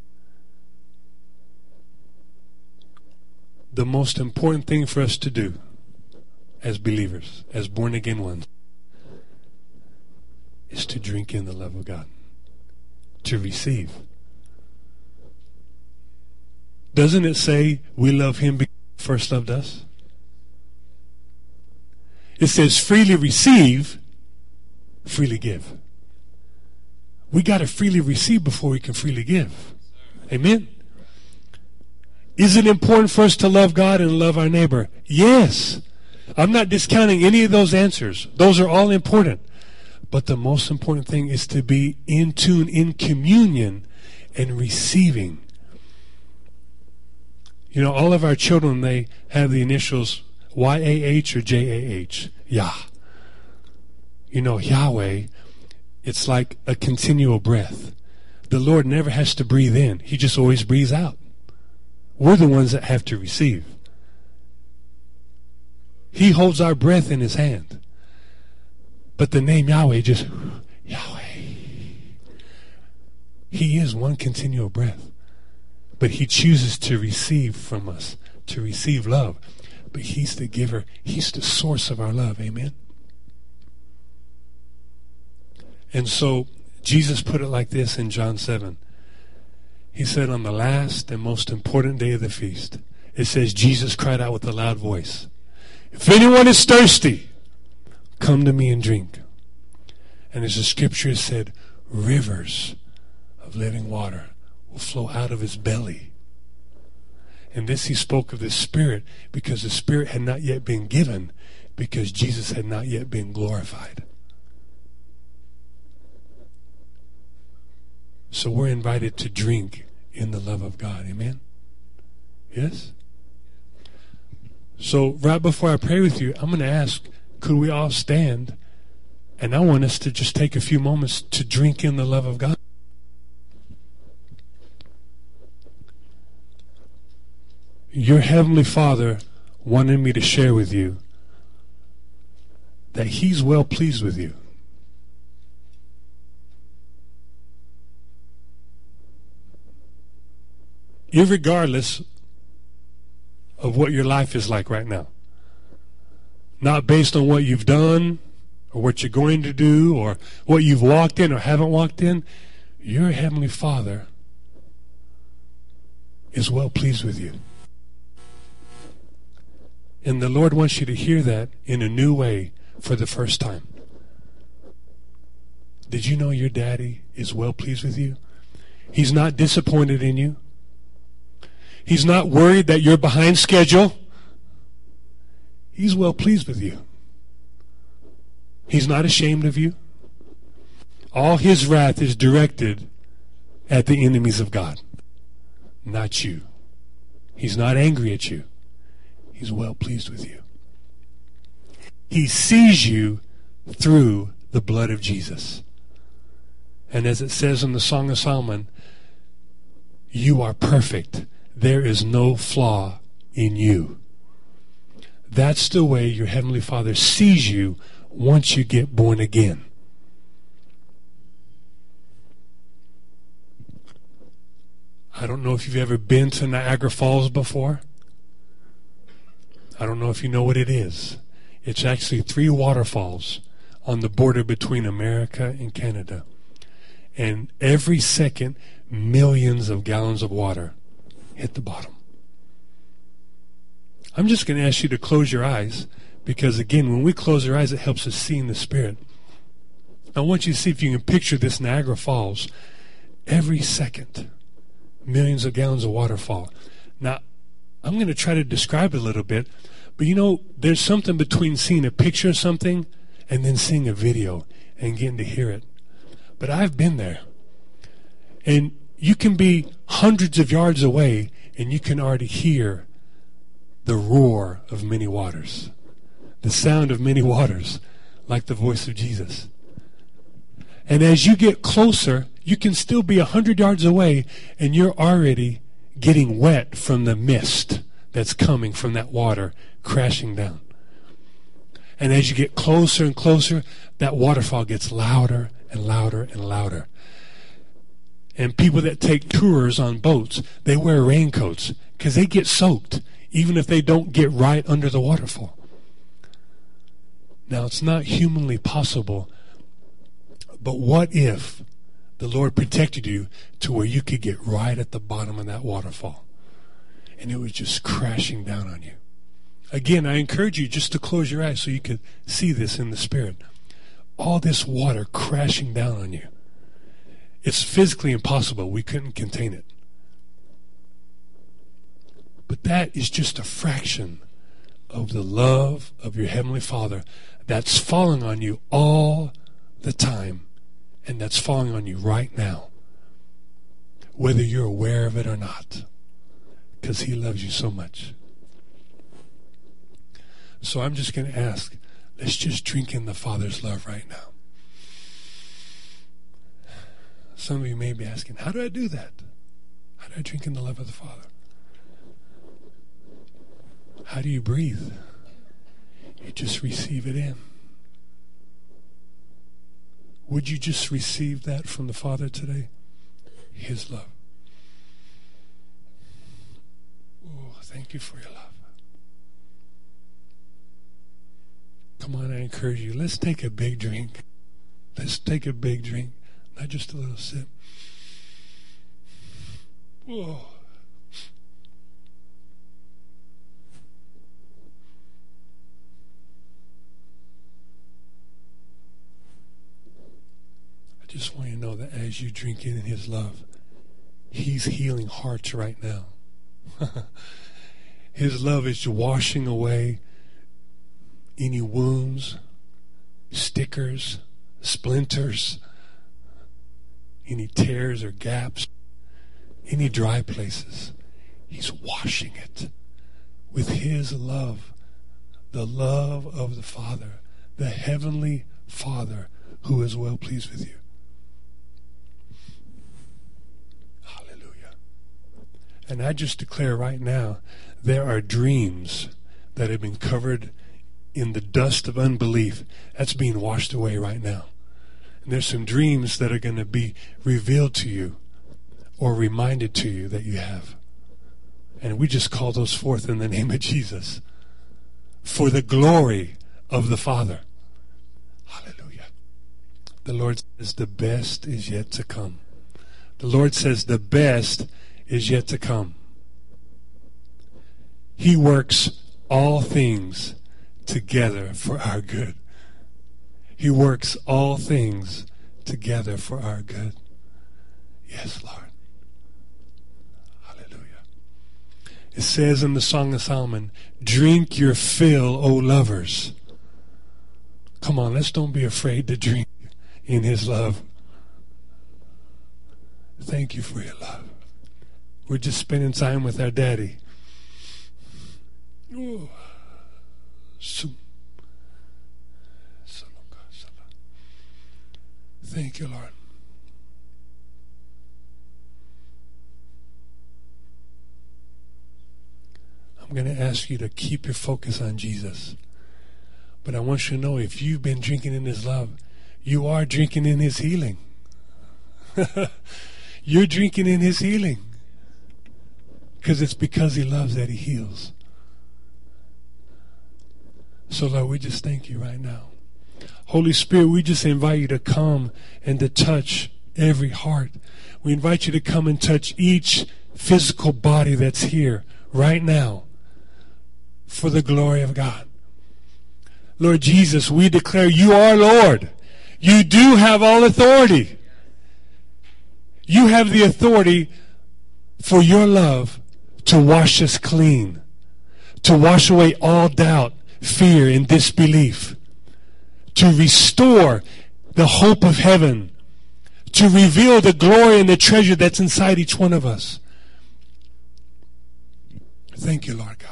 The most important thing for us to do as believers, as born again ones, is to drink in the love of God, to receive. Doesn't it say we love him because he first loved us? It says freely receive, freely give. We got to freely receive before we can freely give. Amen? Is it important for us to love God and love our neighbor? Yes. I'm not discounting any of those answers. Those are all important. But the most important thing is to be in tune, in communion, and receiving. You know, all of our children, they have the initials YAH or JAH. Yah. You know, Yahweh, it's like a continual breath. The Lord never has to breathe in. He just always breathes out. We're the ones that have to receive. He holds our breath in his hand. But the name Yahweh just, Yahweh. He is one continual breath. But he chooses to receive from us, to receive love. But he's the giver. He's the source of our love. Amen? And so Jesus put it like this in John 7. He said on the last and most important day of the feast, it says Jesus cried out with a loud voice, "If anyone is thirsty, come to me and drink." And as the scripture said, rivers of living water will flow out of his belly. And this he spoke of the Spirit, because the Spirit had not yet been given, because Jesus had not yet been glorified. So we're invited to drink in the love of God. Amen? Yes? So right before I pray with you, I'm going to ask, could we all stand? And I want us to just take a few moments to drink in the love of God. Your Heavenly Father wanted me to share with you that he's well pleased with you. Irregardless of what your life is like right now. Not based on what you've done or what you're going to do or what you've walked in or haven't walked in. Your Heavenly Father is well pleased with you. And the Lord wants you to hear that in a new way for the first time. Did you know your daddy is well pleased with you? He's not disappointed in you. He's not worried that you're behind schedule. He's well pleased with you. He's not ashamed of you. All his wrath is directed at the enemies of God, not you. He's not angry at you. He's well pleased with you. He sees you through the blood of Jesus. And as it says in the Song of Solomon, you are perfect. There is no flaw in you. That's the way your Heavenly Father sees you once you get born again. I don't know if you've ever been to Niagara Falls before. I don't know if you know what it is. It's actually 3 waterfalls on the border between America and Canada. And every second, millions of gallons of water hit the bottom. I'm just going to ask you to close your eyes, because again, when we close our eyes, it helps us see in the Spirit. I want you to see if you can picture this Niagara Falls. Every second, millions of gallons of water fall. Now, I'm going to try to describe it a little bit, but you know, there's something between seeing a picture of something and then seeing a video and getting to hear it. But I've been there. And you can be hundreds of yards away and you can already hear the roar of many waters, the sound of many waters like the voice of Jesus. And as you get closer, you can still be 100 yards away, and you're already getting wet from the mist that's coming from that water crashing down. And as you get closer and closer, that waterfall gets louder and louder and louder. And people that take tours on boats, they wear raincoats because they get soaked, even if they don't get right under the waterfall. Now, it's not humanly possible, but what if the Lord protected you to where you could get right at the bottom of that waterfall and it was just crashing down on you? Again, I encourage you just to close your eyes so you could see this in the Spirit. All this water crashing down on you. It's physically impossible. We couldn't contain it. But that is just a fraction of the love of your Heavenly Father that's falling on you all the time, and that's falling on you right now, whether you're aware of it or not, because He loves you so much. So I'm just going to ask, let's just drink in the Father's love right now. Some of you may be asking, how do I do that? How do I drink in the love of the Father? How do you breathe? You just receive it in. Would you just receive that from the Father today? His love. Oh, thank you for your love. Come on, I encourage you. Let's take a big drink. Let's take a big drink, not just a little sip. Oh. I just want you to know that as you drink in His love, He's healing hearts right now. His love is washing away any wounds, stickers, splinters, any tears or gaps, any dry places. He's washing it with His love, the love of the Father, the Heavenly Father who is well pleased with you. Hallelujah. And I just declare right now, there are dreams that have been covered in the dust of unbelief. That's being washed away right now. And there's some dreams that are going to be revealed to you or reminded to you that you have. And we just call those forth in the name of Jesus for the glory of the Father. Hallelujah. The Lord says the best is yet to come. The Lord says the best is yet to come. He works all things together for our good. He works all things together for our good. Yes, Lord. Hallelujah. It says in the Song of Solomon, drink your fill, O lovers. Come on, let's don't be afraid to drink in His love. Thank you for your love. We're just spending time with our daddy. Oh. Thank you, Lord. I'm going to ask you to keep your focus on Jesus. But I want you to know, if you've been drinking in His love, you are drinking in His healing. You're drinking in His healing. Because it's because He loves that He heals. So, Lord, we just thank you right now. Holy Spirit, we just invite you to come and to touch every heart. We invite you to come and touch each physical body that's here right now for the glory of God. Lord Jesus, we declare you are Lord. You do have all authority. You have the authority for your love to wash us clean, to wash away all doubt, fear, and disbelief, to restore the hope of heaven, to reveal the glory and the treasure that's inside each one of us. Thank you, Lord God.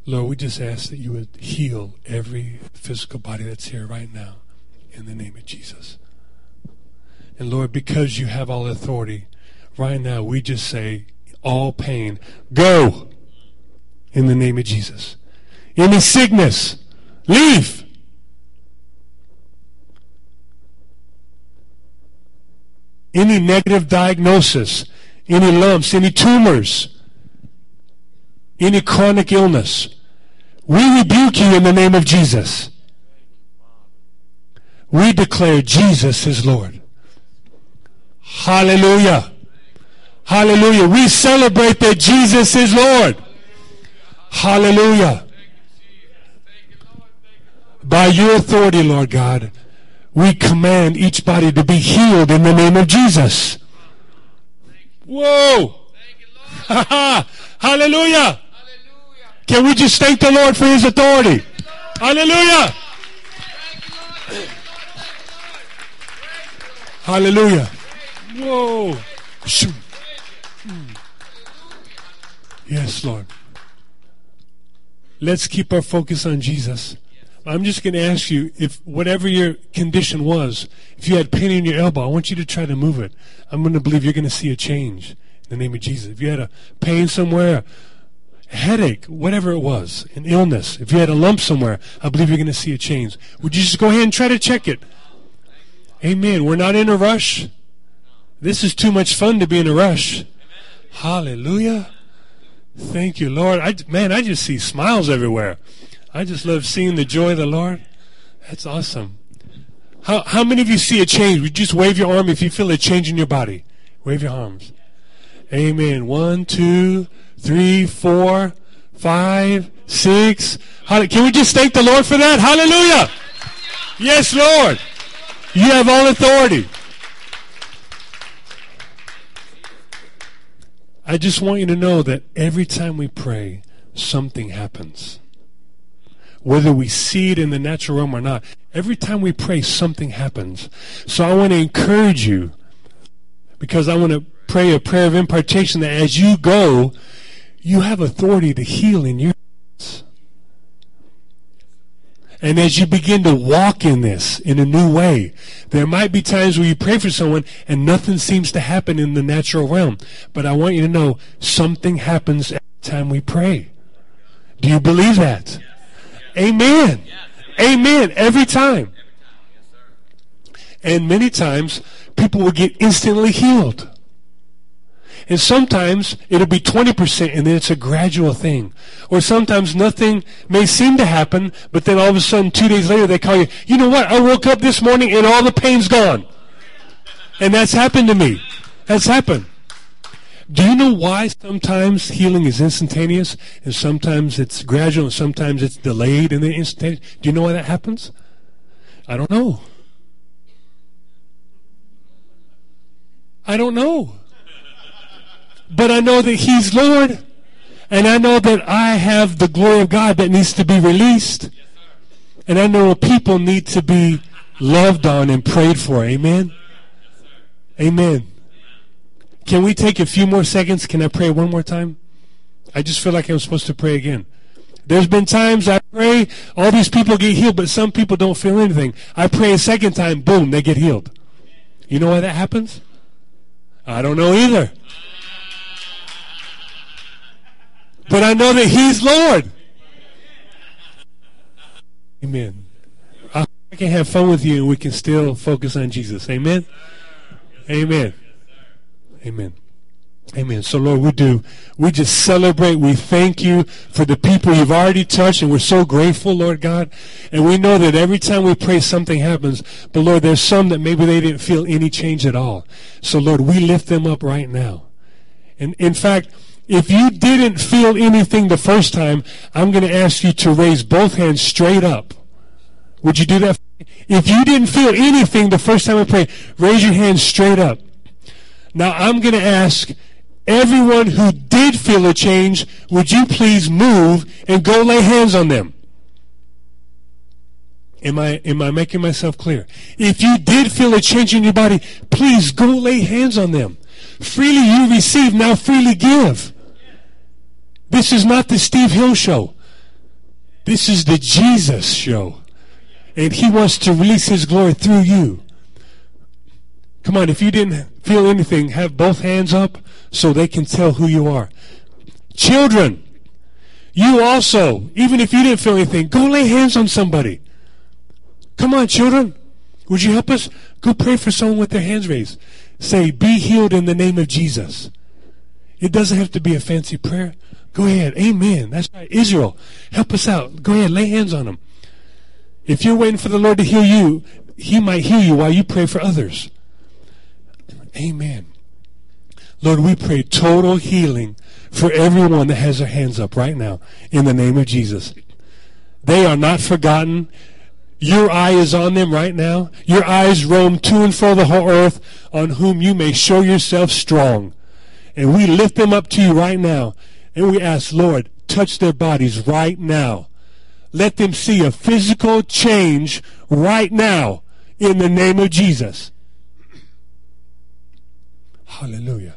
Lord, we just ask that you would heal every physical body that's here right now in the name of Jesus. And Lord, because you have all authority, right now we just say, all pain, go in the name of Jesus. Any sickness, leave. Any negative diagnosis, any lumps, any tumors, any chronic illness, we rebuke you in the name of Jesus. We declare Jesus is Lord. Hallelujah. Hallelujah. We celebrate that Jesus is Lord. Hallelujah. By your authority, Lord God, we command each body to be healed in the name of Jesus. Whoa. Hallelujah. Can we just thank the Lord for his authority? Hallelujah. Hallelujah. Whoa. Shoot. Yes, Lord. Let's keep our focus on Jesus. I'm just going to ask you, if whatever your condition was, if you had pain in your elbow, I want you to try to move it. I'm going to believe you're going to see a change in the name of Jesus. If you had a pain somewhere, a headache, whatever it was, an illness, if you had a lump somewhere, I believe you're going to see a change. Would you just go ahead and try to check it? Amen. We're not in a rush. This is too much fun to be in a rush. Hallelujah. Thank you, Lord. I just see smiles everywhere. I just love seeing the joy of the Lord. That's awesome. How many of you see a change? Would you just wave your arm if you feel a change in your body? Wave your arms. Amen. 1, 2, 3, 4, 5, 6. Can we just thank the Lord for that? Hallelujah. Yes, Lord. You have all authority. I just want you to know that every time we pray, something happens. Whether we see it in the natural realm or not, every time we pray, something happens. So I want to encourage you, because I want to pray a prayer of impartation that as you go, you have authority to heal in your hands. And as you begin to walk in this in a new way, there might be times where you pray for someone and nothing seems to happen in the natural realm. But I want you to know something happens every time we pray. Do you believe that? Amen. Amen. Every time. And many times people will get instantly healed. And sometimes it'll be 20% and then it's a gradual thing. Or sometimes nothing may seem to happen, but then all of a sudden 2 days later they call you, you know what, I woke up this morning and all the pain's gone. And that's happened to me. That's happened. Do you know why sometimes healing is instantaneous and sometimes it's gradual and sometimes it's delayed and then instantaneous? Do you know why that happens? I don't know. I don't know. But I know that He's Lord, and I know that I have the glory of God that needs to be released, and I know people need to be loved on and prayed for. Amen? Amen. Can we take a few more seconds? Can I pray one more time? I just feel like I'm supposed to pray again. There's been times I pray, all these people get healed, but some people don't feel anything. I pray a second time, boom, they get healed. You know why that happens? I don't know either. But I know that He's Lord. Amen. I can have fun with you and we can still focus on Jesus. Amen? Amen. Amen. Amen. So Lord, we just celebrate. We thank you for the people you've already touched, and we're so grateful, Lord God. And we know that every time we pray, something happens. But Lord, there's some that maybe they didn't feel any change at all. So Lord, we lift them up right now. And in fact, if you didn't feel anything the first time, I'm going to ask you to raise both hands straight up. Would you do that? If you didn't feel anything the first time I prayed, raise your hands straight up. Now I'm going to ask everyone who did feel a change, would you please move and go lay hands on them? Am I making myself clear? If you did feel a change in your body, please go lay hands on them. Freely you receive, now freely give. This is not the Steve Hill show. This is the Jesus show. And he wants to release his glory through you. Come on, if you didn't feel anything, have both hands up so they can tell who you are. Children, you also, even if you didn't feel anything, go lay hands on somebody. Come on, children. Would you help us? Go pray for someone with their hands raised. Say, be healed in the name of Jesus. It doesn't have to be a fancy prayer. Go ahead. Amen. That's right. Israel, help us out. Go ahead. Lay hands on them. If you're waiting for the Lord to heal you, he might heal you while you pray for others. Amen. Lord, we pray total healing for everyone that has their hands up right now in the name of Jesus. They are not forgotten. Your eye is on them right now. Your eyes roam to and fro the whole earth, on whom you may show yourself strong. And we lift them up to you right now. And we ask, Lord, touch their bodies right now. Let them see a physical change right now in the name of Jesus. Hallelujah.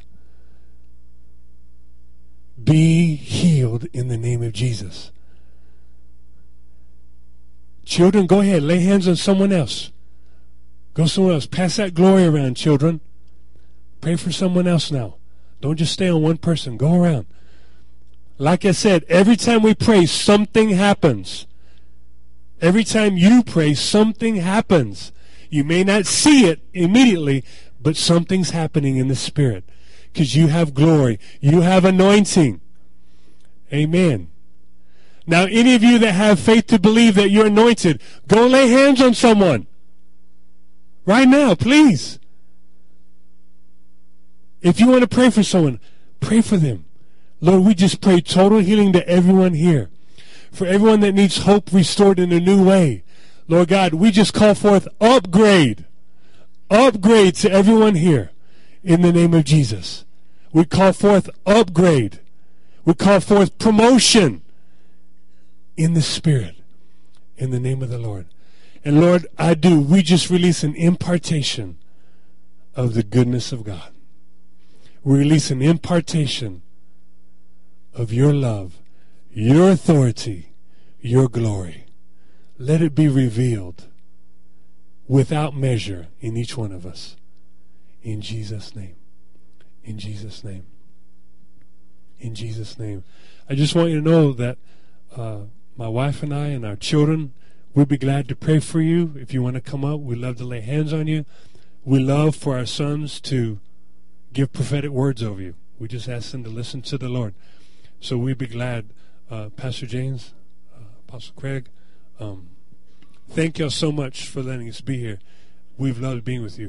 Be healed in the name of Jesus. Children, go ahead. Lay hands on someone else. Go somewhere else. Pass that glory around, children. Pray for someone else now. Don't just stay on one person. Go around. Like I said, every time we pray, something happens. Every time you pray, something happens. You may not see it immediately, but something's happening in the Spirit. Because you have glory. You have anointing. Amen. Now, any of you that have faith to believe that you're anointed, go lay hands on someone. Right now, please. If you want to pray for someone, pray for them. Lord, we just pray total healing to everyone here. For everyone that needs hope restored in a new way. Lord God, we just call forth upgrade. Upgrade to everyone here in the name of Jesus. We call forth upgrade. We call forth promotion in the Spirit in the name of the Lord. And Lord, we just release an impartation of the goodness of God. We release an impartation of your love, your authority, your glory. Let it be revealed without measure in each one of us. In Jesus' name. In Jesus' name. In Jesus' name. I just want you to know that my wife and I and our children, we'd be glad to pray for you. If you want to come up, we'd love to lay hands on you. We love for our sons to give prophetic words over you. We just ask them to listen to the Lord. So we'd be glad. Pastor James, Apostle Craig, thank y'all so much for letting us be here. We've loved being with you.